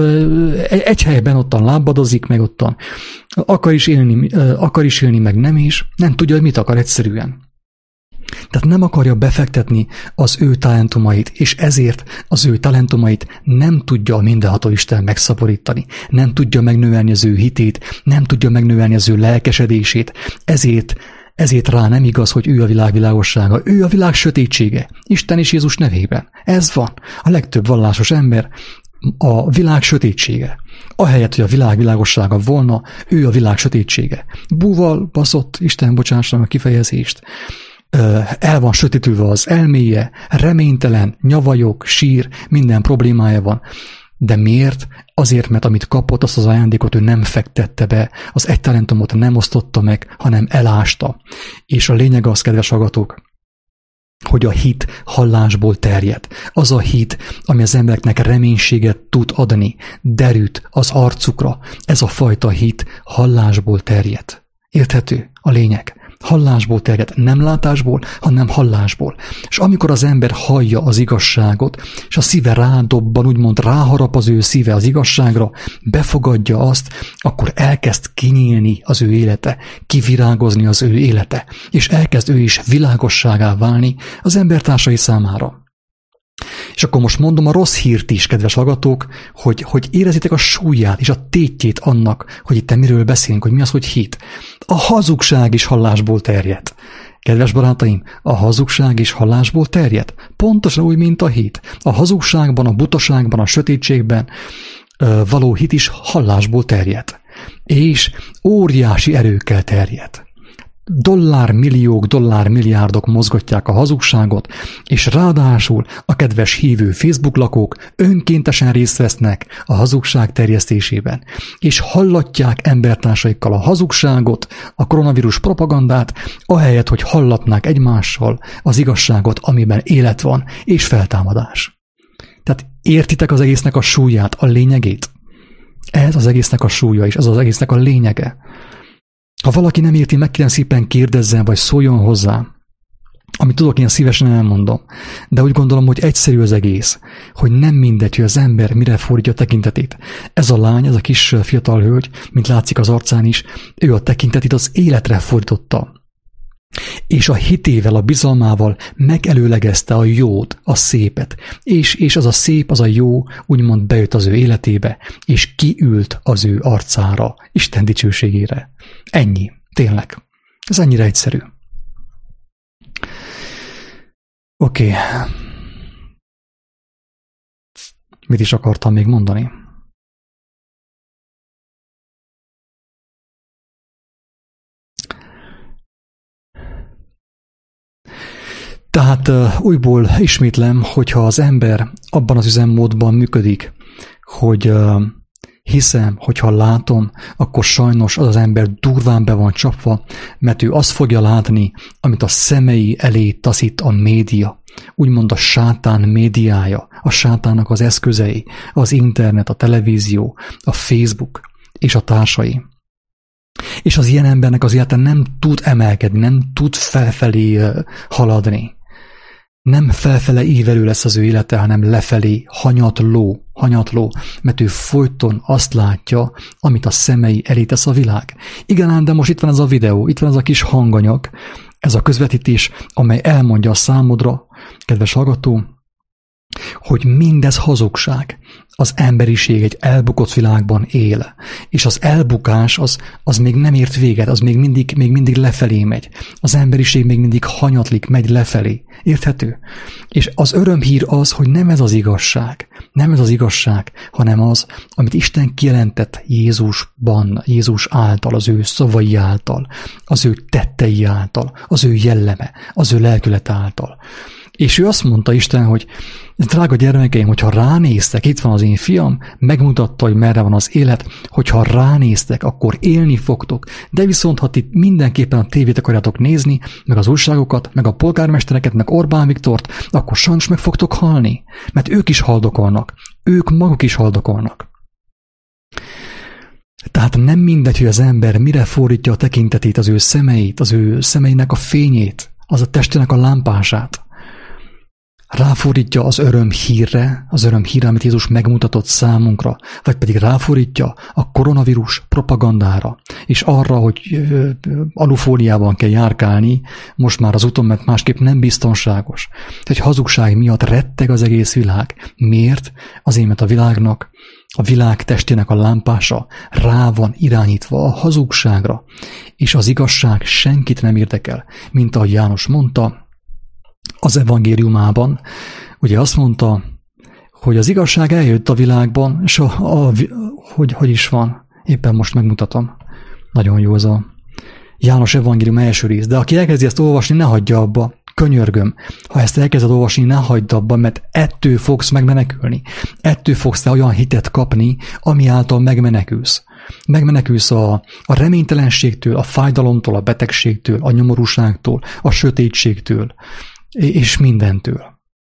ö, egy helyben ottan lábadozik, meg ottan akar is élni, ö, akar is élni, meg nem is. Nem tudja, hogy mit akar egyszerűen. Tehát nem akarja befektetni az ő talentumait, és ezért az ő talentumait nem tudja a mindenható Isten megszaporítani, nem tudja megnövelni az ő hitét, nem tudja megnövelni az ő lelkesedését, ezért, ezért rá nem igaz, hogy ő a világ világossága, ő a világ sötétsége, Isten és Jézus nevében. Ez van. A legtöbb vallásos ember a világ sötétsége. Ahelyett, hogy a világ világossága volna, ő a világ sötétsége. Búval baszott, Isten bocsásson a kifejezést, el van sötétülve az elméje, reménytelen, nyavajog, sír, minden problémája van. De miért? Azért, mert amit kapott, azt az ajándékot ő nem fektette be, az egy talentumot nem osztotta meg, hanem elásta. És a lényeg az, kedves hallgatók, hogy a hit hallásból terjed. Az a hit, ami az embereknek reménységet tud adni, derűt az arcukra. Ez a fajta hit hallásból terjed. Érthető a lényeg? Hallásból terjed, nem látásból, hanem hallásból. És amikor az ember hallja az igazságot, és a szíve rádobban, úgymond ráharap az ő szíve az igazságra, befogadja azt, akkor elkezd kinyílni az ő élete, kivirágozni az ő élete, és elkezd ő is világosságá válni az embertársai számára. És akkor most mondom a rossz hírt is, kedves hallgatók, hogy, hogy érezitek a súlyát és a tétjét annak, hogy itt miről beszélünk, hogy mi az, hogy hit. A hazugság is hallásból terjed. Kedves barátaim, a hazugság is hallásból terjed. Pontosan úgy, mint a hit. A hazugságban, a butaságban, a sötétségben ö, való hit is hallásból terjed. És óriási erőkkel terjed. Dollármilliók, dollármilliárdok mozgatják a hazugságot, és ráadásul a kedves hívő Facebook lakók önkéntesen részt vesznek a hazugság terjesztésében, és hallatják embertársaikkal a hazugságot, a koronavírus propagandát, ahelyett, hogy hallatnák egymással az igazságot, amiben élet van, és feltámadás. Tehát értitek az egésznek a súlyát, a lényegét? Ez az egésznek a súlya, és ez az egésznek a lényege. Ha valaki nem érti, meg kérem szépen kérdezzen, vagy szóljon hozzá. Amit tudok, én szívesen elmondom. De úgy gondolom, hogy egyszerű az egész, hogy nem mindegy, hogy az ember mire fordítja a tekintetét. Ez a lány, ez a kis fiatal hölgy, mint látszik az arcán is, ő a tekintetét az életre fordította. És a hitével, a bizalmával megelőlegezte a jót, a szépet. És, és az a szép, az a jó úgymond bejött az ő életébe, és kiült az ő arcára, Isten dicsőségére. Ennyi. Tényleg. Ez ennyire egyszerű. Oké. Okay. Mit is akartam még mondani? Tehát uh, újból ismétlem, hogyha az ember abban az üzemmódban működik, hogy uh, hiszem, hogyha látom, akkor sajnos az az ember durván be van csapva, mert ő azt fogja látni, amit a szemei elé taszít a média. Úgymond a sátán médiája, a sátának az eszközei, az internet, a televízió, a Facebook és a társai. És az ilyen embernek az élete nem tud emelkedni, nem tud felfelé uh, haladni. Nem felfele ívelő lesz az ő élete, hanem lefelé hanyatló, hanyatló, mert ő folyton azt látja, amit a szemei elé tesz a világ. Igen, de most itt van ez a videó, itt van ez a kis hanganyag, ez a közvetítés, amely elmondja a számodra, kedves hallgató, hogy mindez hazugság. Az emberiség egy elbukott világban él, és az elbukás az, az még nem ért véget, az még mindig, még mindig lefelé megy. Az emberiség még mindig hanyatlik, megy lefelé. Érthető? És az örömhír az, hogy nem ez az igazság, nem ez az igazság, hanem az, amit Isten kijelentett Jézusban, Jézus által, az ő szavai által, az ő tettei által, az ő jelleme, az ő lelkület által. És ő azt mondta Isten, hogy drága gyermekeim, hogyha ránéztek, itt van az én fiam, megmutatta, hogy merre van az élet, hogyha ránéztek, akkor élni fogtok, de viszont, ha ti mindenképpen a tévét akarjátok nézni, meg az újságokat, meg a polgármestereket, meg Orbán Viktort, akkor sajnos meg fogtok halni, mert ők is haldokolnak, ők maguk is haldokolnak. Tehát nem mindegy, hogy az ember mire fordítja a tekintetét, az ő szemeit, az ő szemeinek a fényét, az a testének a lámpását. Ráfordítja az öröm hírre, az öröm hírre, amit Jézus megmutatott számunkra, vagy pedig ráfordítja a koronavírus propagandára, és arra, hogy alufóliában kell járkálni, most már az úton, mert másképp nem biztonságos. Hogy hazugság miatt retteg az egész világ. Miért? Azért, mert a világnak, a világ testének a lámpása rá van irányítva a hazugságra, és az igazság senkit nem érdekel, mint ahogy János mondta, az evangéliumában, ugye azt mondta, hogy az igazság eljött a világban, és a, a, hogy, hogy is van, éppen most megmutatom. Nagyon jó az a János evangélium első rész, de aki elkezdi ezt olvasni, ne hagyja abba, könyörgöm. Ha ezt elkezded olvasni, ne hagyd abba, mert ettől fogsz megmenekülni. Ettől fogsz te olyan hitet kapni, ami által megmenekülsz. Megmenekülsz a, a reménytelenségtől, a fájdalomtól, a betegségtől, a nyomorúságtól, a sötétségtől, és mindentől.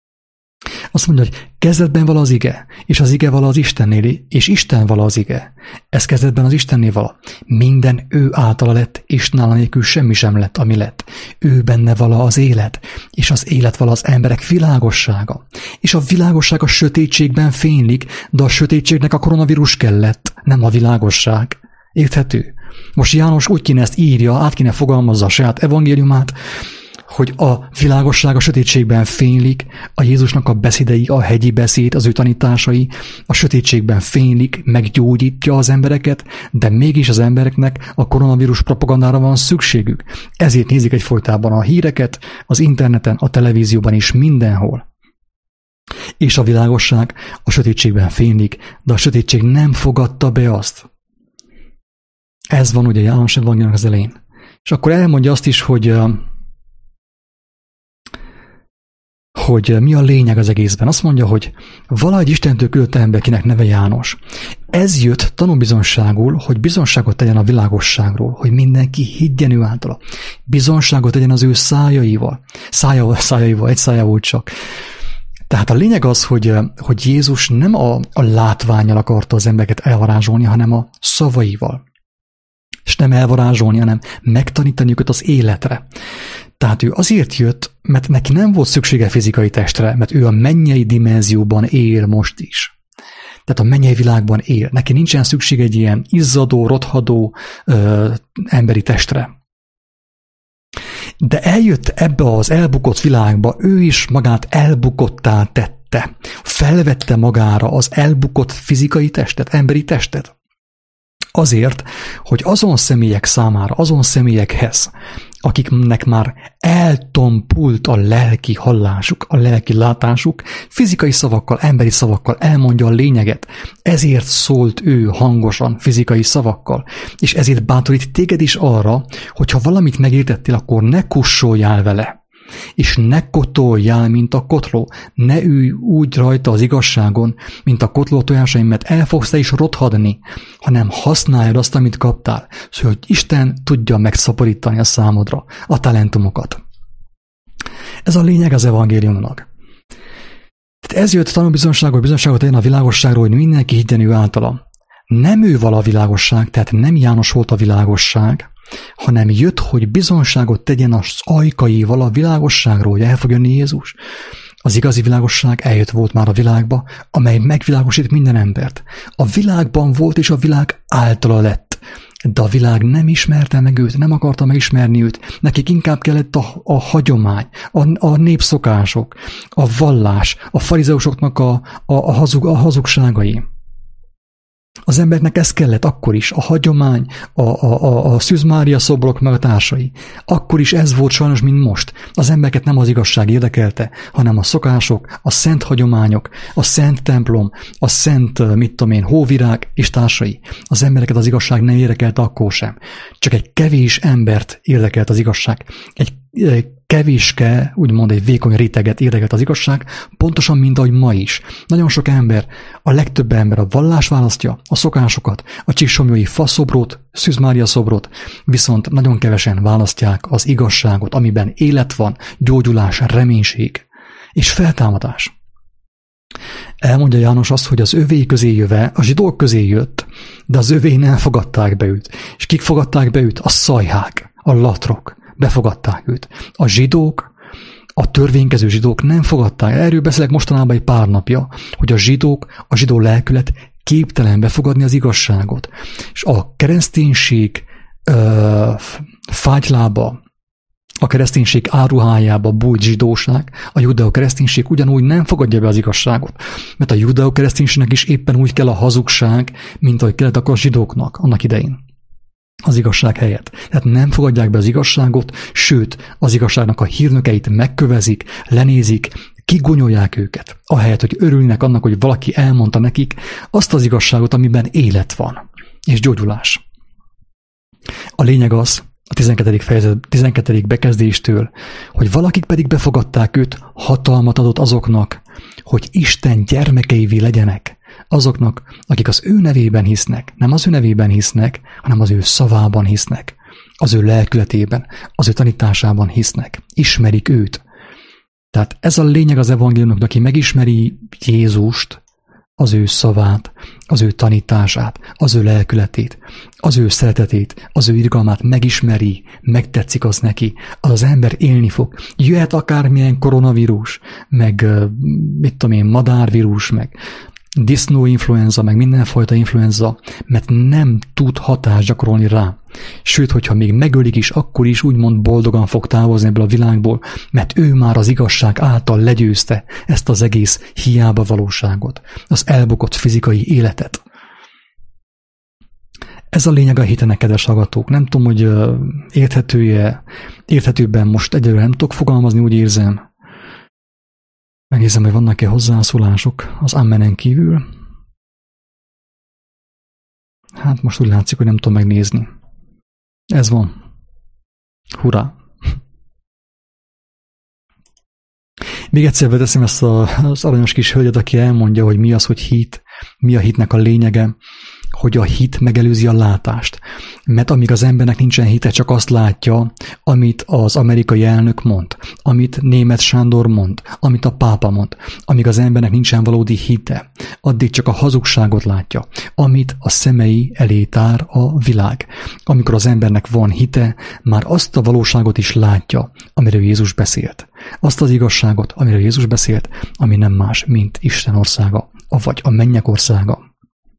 Azt mondja, hogy kezdetben vala az ige, és az ige vala az Istennél, és Isten vala az ige. Ez kezdetben az Istennél vala. Minden ő általa lett, és nála nélkül semmi sem lett, ami lett. Ő benne vala az élet, és az élet vala az emberek világossága. És a világosság a sötétségben fénylik, de a sötétségnek a koronavírus kellett, nem a világosság. Érthető? Most János úgy kéne ezt írja, át kéne fogalmazza a saját evangéliumát, hogy a világosság a sötétségben fénylik, a Jézusnak a beszédei, a hegyi beszéd, az ő tanításai a sötétségben fénylik, meggyógyítja az embereket, de mégis az embereknek a koronavírus propagandára van szükségük. Ezért nézik egyfolytában a híreket, az interneten, a televízióban és mindenhol. És a világosság a sötétségben fénylik, de a sötétség nem fogadta be azt. Ez van ugye János evangéliumnak az elején. És akkor elmondja azt is, hogy hogy mi a lényeg az egészben. Azt mondja, hogy valahogy Istentől küldött ember, kinek neve János. Ez jött tanúbizonságul, hogy bizonságot tegyen a világosságról, hogy mindenki higgyen ő általa. Bizonságot tegyen az ő szájaival. Szája, szájaival, egy szája volt csak. Tehát a lényeg az, hogy, hogy Jézus nem a, a látvánnyal akarta az embereket elvarázsolni, hanem a szavaival. És nem elvarázsolni, hanem megtanítani őket az életre. Tehát ő azért jött, mert neki nem volt szüksége fizikai testre, mert ő a mennyei dimenzióban él most is. Tehát a mennyei világban él. Neki nincsen szükség egy ilyen izzadó, rothadó ö, emberi testre. De eljött ebbe az elbukott világba, ő is magát elbukottá tette. Felvette magára az elbukott fizikai testet, emberi testet. Azért, hogy azon személyek számára, azon személyekhez, akiknek már eltompult a lelki hallásuk, a lelki látásuk, fizikai szavakkal, emberi szavakkal elmondja a lényeget. Ezért szólt ő hangosan, fizikai szavakkal. És ezért bátorít téged is arra, hogyha valamit megértettél, akkor ne kussoljál vele. És ne kotoljál, mint a kotló. Ne ülj úgy rajta az igazságon, mint a kotló tojásaim, mert el fogsz te is rothadni, hanem használjad azt, amit kaptál, szóval, hogy Isten tudja megszaporítani a számodra a talentumokat. Ez a lényeg az evangéliumnak. Tehát ez jött tanúbizonyságból, bizonyságot legyen a világosságról, hogy mindenki higgyen ő általa. Nem ő vala a világosság, tehát nem János volt a világosság, hanem jött, hogy bizonságot tegyen az ajkaival a világosságról, hogy el fog jönni Jézus. Az igazi világosság eljött volt már a világba, amely megvilágosít minden embert. A világban volt, és a világ általa lett. De a világ nem ismerte meg őt, nem akarta megismerni őt. Nekik inkább kellett a, a hagyomány, a, a népszokások, a vallás, a farizeusoknak a, a, a, hazug, a hazugságai. Az embernek ez kellett akkor is, a hagyomány, a, a, a, a Szűz Mária szobrok meg a társai. Akkor is ez volt sajnos, mint most. Az embereket nem az igazság érdekelte, hanem a szokások, a szent hagyományok, a szent templom, a szent, mit tudom én, hóvirág és társai. Az embereket az igazság nem érdekelte akkor sem. Csak egy kevés embert érdekelt az igazság. Egy kevéske, úgymond egy vékony réteget érdekelt az igazság, pontosan, mint ahogy ma is. Nagyon sok ember, a legtöbb ember a vallás választja, a szokásokat, a csíksomlyói faszobrot, Szűz Mária szobrot, viszont nagyon kevesen választják az igazságot, amiben élet van, gyógyulás, reménység és feltámadás. Elmondja János azt, hogy az övéi közé jöve, a zsidók közé jött, de az övéi nem fogadták be őt. És kik fogadták be őt? A szajhák, a latrok. Befogadták őt. A zsidók, a törvénykező zsidók nem fogadták. Erről beszélek mostanában egy pár napja, hogy a zsidók, a zsidó lelkület képtelen befogadni az igazságot. És a kereszténység ö, fátylába, a kereszténység áruhájába bújt zsidóság, a judeo-kereszténység ugyanúgy nem fogadja be az igazságot. Mert a judeo-kereszténységnek is éppen úgy kell a hazugság, mint ahogy kellett akkor a zsidóknak annak idején. Az igazság helyett. Tehát nem fogadják be az igazságot, sőt, az igazságnak a hírnökeit megkövezik, lenézik, kigonyolják őket. Ahelyett, hogy örülnek annak, hogy valaki elmondta nekik azt az igazságot, amiben élet van, és gyógyulás. A lényeg az, a tizenkettedik fejezet, tizenkettedik bekezdéstől, hogy valakik pedig befogadták őt, hatalmat adott azoknak, hogy Isten gyermekeivé legyenek, azoknak, akik az ő nevében hisznek, nem az ő nevében hisznek, hanem az ő szavában hisznek, az ő lelkületében, az ő tanításában hisznek, ismerik őt. Tehát ez a lényeg az evangéliumnak, aki megismeri Jézust, az ő szavát, az ő tanítását, az ő lelkületét, az ő szeretetét, az ő irgalmát megismeri, megtetszik az neki, az az ember élni fog. Jöhet akármilyen koronavírus, meg mit tudom én, madárvírus, meg disznóinfluenza, meg mindenfajta influenza, mert nem tud hatást gyakorolni rá. Sőt, hogyha még megölik is, akkor is úgymond boldogan fog távozni ebből a világból, mert ő már az igazság által legyőzte ezt az egész hiába valóságot, az elbukott fizikai életet. Ez a lényeg a hitenek, kedves hallgatók. Nem tudom, hogy érthető-e, érthetőbben most egyelőre nem tudok fogalmazni, úgy érzem. Megnézem, hogy vannak-e hozzászólások az ammenen kívül. Hát most úgy látszik, hogy nem tudom megnézni. Ez van. Hurrá! Még egyszer beteszem ezt az aranyos kis hölgyet, aki elmondja, hogy mi az, hogy hit, mi a hitnek a lényege, hogy a hit megelőzi a látást. Mert amíg az embernek nincsen hite, csak azt látja, amit az amerikai elnök mond, amit Németh Sándor mond, amit a pápa mond. Amíg az embernek nincsen valódi hite, addig csak a hazugságot látja, amit a szemei elé tár a világ. Amikor az embernek van hite, már azt a valóságot is látja, amiről Jézus beszélt. Azt az igazságot, amiről Jézus beszélt, ami nem más, mint Isten országa, vagy a mennyek országa.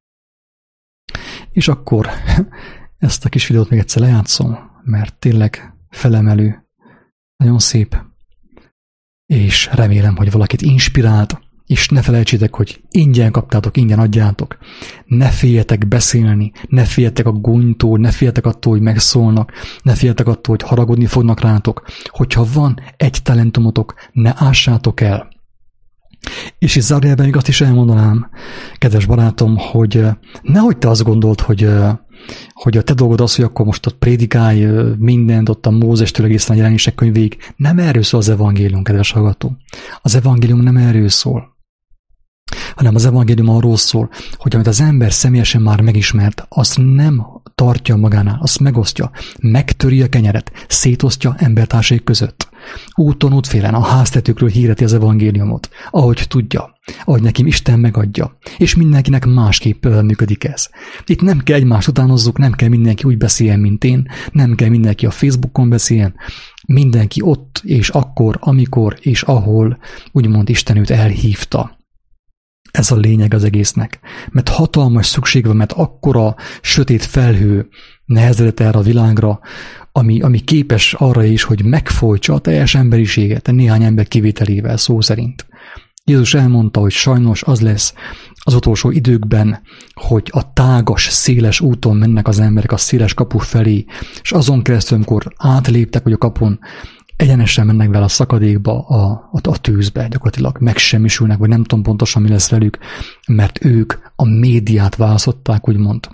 És akkor ezt a kis videót még egyszer lejátszom, mert tényleg felemelő, nagyon szép, és remélem, hogy valakit inspirált, és ne felejtsétek, hogy ingyen kaptátok, ingyen adjátok. Ne féljetek beszélni, ne féljetek a gúnytól, ne féljetek attól, hogy megszólnak, ne féljetek attól, hogy haragudni fognak rátok. Hogyha van egy talentumotok, ne ássátok el. És itt zárójelben még azt is elmondanám, kedves barátom, hogy nehogy te azt gondold, hogy, hogy a te dolgod az, hogy akkor most ott prédikálj mindent, ott a Mózestől egészen a Jelenések könyvéig. Nem erről szól az evangélium, kedves hallgató. Az evangélium nem erről szól, hanem az evangélium arról szól, hogy amit az ember személyesen már megismert, azt nem tartja magánál, azt megosztja, megtöri a kenyeret, szétosztja embertársai között. Úton, útfélen a háztetőkről hirdeti az evangéliumot, ahogy tudja, ahogy nekem Isten megadja, és mindenkinek másképp működik ez. Itt nem kell egymást utánozzuk, nem kell mindenki úgy beszéljen, mint én, nem kell mindenki a Facebookon beszéljen, mindenki ott és akkor, amikor és ahol úgymond Isten őt elhívta. Ez a lényeg az egésznek. Mert hatalmas szükség van, mert akkora sötét felhő nehezedett erre a világra, ami, ami képes arra is, hogy megfojtsa a teljes emberiséget, néhány ember kivételével szó szerint. Jézus elmondta, hogy sajnos az lesz az utolsó időkben, hogy a tágas, széles úton mennek az emberek a széles kapu felé, és azon keresztül, amikor átléptek, hogy a kapun, egyenesen mennek vele a szakadékba, a, a, a tűzbe, gyakorlatilag megsemmisülnek, vagy nem tudom pontosan, mi lesz velük, mert ők a médiát választották, úgymond.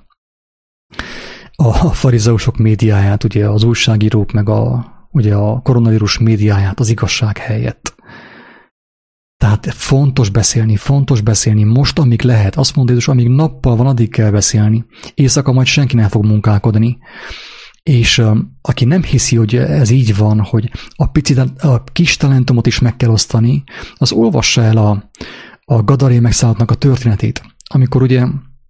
A farizeusok médiáját, ugye az újságírók, meg a, ugye a koronavírus médiáját, az igazság helyett. Tehát fontos beszélni, fontos beszélni most, amíg lehet. Azt mondja Jézus, amíg nappal van, addig kell beszélni. Éjszaka majd senki nem fog munkálkodni. És um, aki nem hiszi, hogy ez így van, hogy a, pici, a kis talentumot is meg kell osztani, az olvassa el a, a Gadarén megszállottnak a történetét, amikor ugye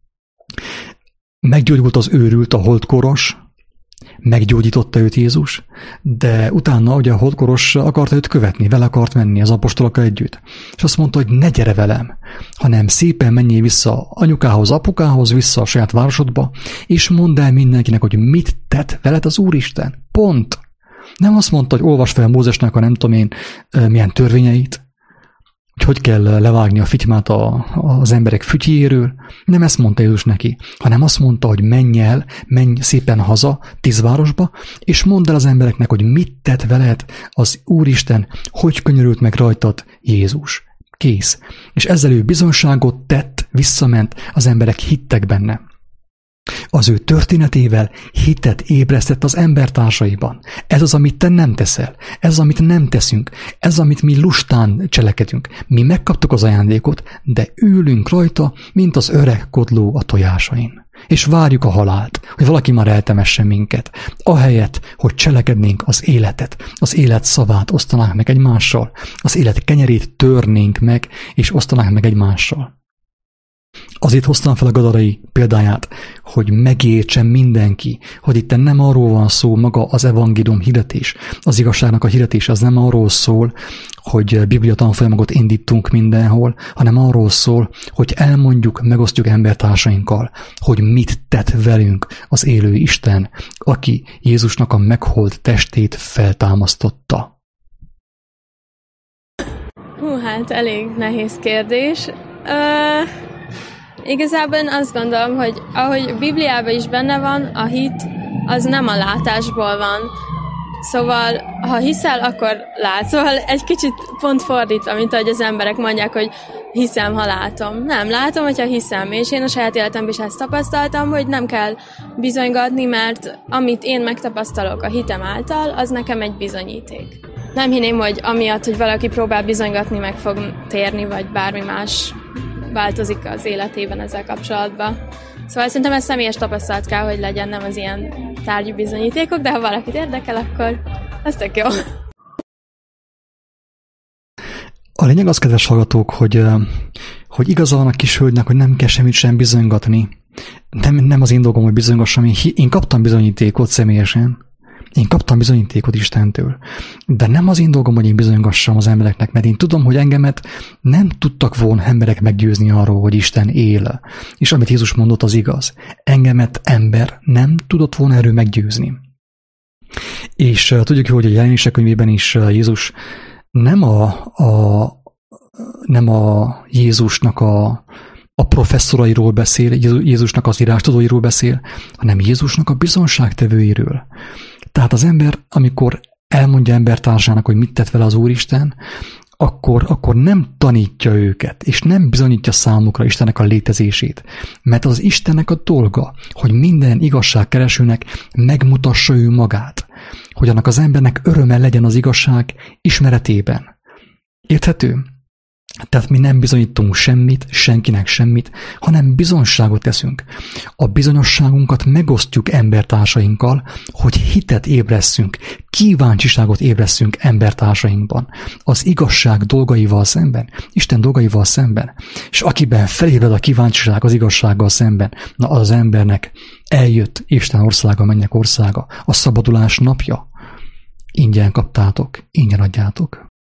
meggyógyult az őrült, a holdkoros, meggyógyította őt Jézus, de utána ugye a holdkoros akarta őt követni, vele akart menni az apostolokkal együtt. És azt mondta, hogy ne gyere velem, hanem szépen menjél vissza anyukához, apukához, vissza a saját városodba, és mondd el mindenkinek, hogy mit tett veled az Úristen. Pont. Nem azt mondta, hogy olvasd fel Mózesnek a nem tudom én milyen törvényeit, hogy hogy kell levágni a fitymát a, az emberek fütyjéről. Nem ezt mondta Jézus neki, hanem azt mondta, hogy menj el, menj szépen haza, tízvárosba, és mondd el az embereknek, hogy mit tett veled az Úristen, hogy könyörült meg rajtad Jézus. Kész. És ezzel ő bizonságot tett, visszament, az emberek hittek benne. Az ő történetével hitet ébresztett az embertársaiban. Ez az, amit te nem teszel. Ez az, amit nem teszünk. Ez az, amit mi lustán cselekedünk. Mi megkaptuk az ajándékot, de ülünk rajta, mint az öreg kodló a tojásain. És várjuk a halált, hogy valaki már eltemesse minket. Ahelyett, hogy cselekednénk az életet, az élet szavát osztanánk meg egymással, az élet kenyerét törnénk meg, és osztanánk meg egymással. Azért hoztam fel a gadarai példáját, hogy megértsen mindenki, hogy itt nem arról van szó, maga az evangélium hirdetés, az igazságnak a hirdetés, az nem arról szól, hogy Biblia tanfolyamokat indítunk mindenhol, hanem arról szól, hogy elmondjuk, megosztjuk embertársainkkal, hogy mit tett velünk az élő Isten, aki Jézusnak a megholt testét feltámasztotta. Hú, hát elég nehéz kérdés. Uh... Igazából azt gondolom, hogy ahogy Bibliában is benne van, a hit az nem a látásból van. Szóval, ha hiszel, akkor látsz. Szóval egy kicsit pont fordítva, mint ahogy az emberek mondják, hogy hiszem, ha látom. Nem, látom, hogyha hiszem. És én a saját életemben is ezt tapasztaltam, hogy nem kell bizonygatni, mert amit én megtapasztalok a hitem által, az nekem egy bizonyíték. Nem hinném, hogy amiatt, hogy valaki próbál bizonygatni, meg fog térni, vagy bármi más változik az életében ezzel kapcsolatban. Szóval szerintem ez személyes tapasztalat kell, hogy legyen, nem az ilyen tárgyi bizonyítékok, de ha valakit érdekel, akkor ez tök jó. A lényeg az, kedves hallgatók, hogy, hogy igaza van a kis hölgynek, hogy nem kell semmit sem bizonygatni. Nem, nem az én dolgom, hogy bizonygassam. Én, én kaptam bizonyítékot személyesen. Én kaptam bizonyítékot Istentől, de nem az én dolgom, hogy én bizonygassam az embereknek, mert én tudom, hogy engemet nem tudtak volna emberek meggyőzni arról, hogy Isten él, és amit Jézus mondott, az igaz. Engemet ember nem tudott volna erről meggyőzni. És uh, tudjuk, hogy a Jelenések könyvében is uh, Jézus nem a, a, nem a Jézusnak a, a professzorairól beszél, Jézusnak az írástudóiról beszél, hanem Jézusnak a bizonságtevőiről. Tehát az ember, amikor elmondja embertársának, hogy mit tett vele az Úristen, akkor, akkor nem tanítja őket, és nem bizonyítja számukra Istennek a létezését. Mert az Istennek a dolga, hogy minden igazságkeresőnek megmutassa ő magát, hogy annak az embernek öröme legyen az igazság ismeretében. Érthető? Tehát mi nem bizonyítunk semmit, senkinek semmit, hanem bizonyságot teszünk. A bizonyosságunkat megosztjuk embertársainkkal, hogy hitet ébresszünk, kíváncsiságot ébresszünk embertársainkban, az igazság dolgaival szemben, Isten dolgaival szemben. És akiben felébred a kíváncsiság az igazsággal szemben, na az embernek eljött Isten országa, mennyek országa, a szabadulás napja. Ingyen kaptátok, ingyen adjátok.